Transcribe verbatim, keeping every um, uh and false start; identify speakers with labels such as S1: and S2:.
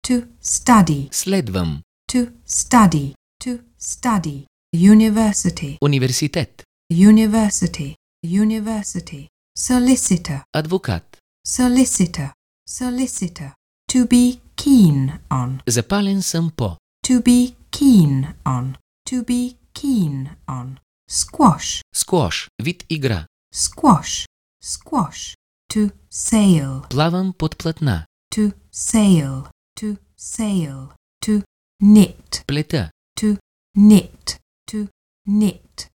S1: To study.
S2: Следвам.
S1: To study. To study. University.
S2: Университет.
S1: University. University. Solicitor.
S2: Адвокат.
S1: Solicitor. Solicitor. To be keen on.
S2: Запален съм по.
S1: To be keen on. To be keen on. Squash.
S2: Сквош. Вид игра.
S1: Squash. Squash. To sail.
S2: Плавам под платна.
S1: To sail. To sail. To knit.
S2: Плета.
S1: To knit. To knit.